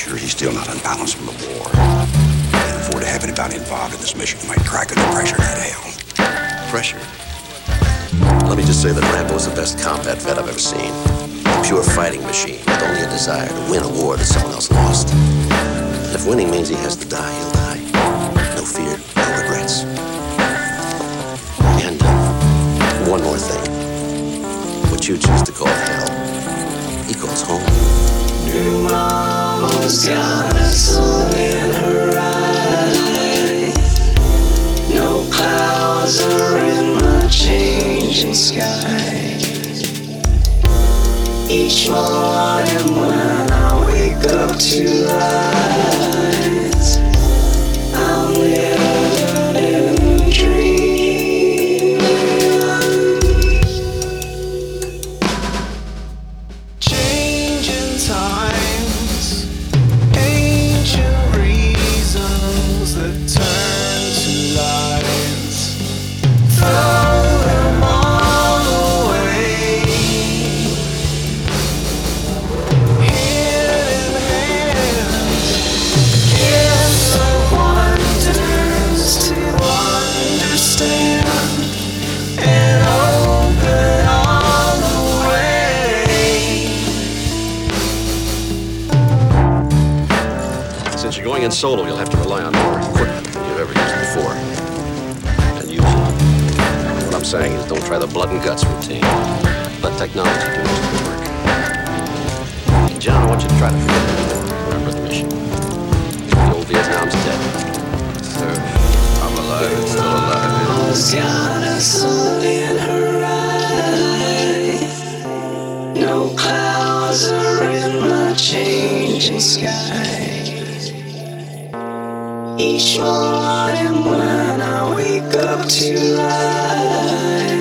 sure he's still not unbalanced from the war. Can't afford to have anybody involved in this mission who might crack under pressure in that hell. Pressure? Let me just say that Rambo's the best combat vet I've ever seen. A pure fighting machine with only a desire to win a war that someone else lost. And if winning means he has to die, he'll die. No fear, no regrets. And one more thing. What you choose to call hell, he calls home. New mama's got a sun in her eyes. No clouds are in my changing sky. Each morning when I wake up to lights, I'm living a dream. Changing times, ancient reasons that turn to lies. Throw them all away. Hand in hand, gifts of wonders to understand and open all the way. Since you're going in solo, you'll have to rely on more equipment than you've ever used before. And use it. What I'm saying is don't try the blood and guts routine. Let technology do most of the work. And John, I want you to try to forget the war. Remember the mission. The old Vietnam's dead. Sir, I'm alive and still alive. Mama's got a sun in her eyes. No clouds are in my changing sky. Each morning when I wake up to life,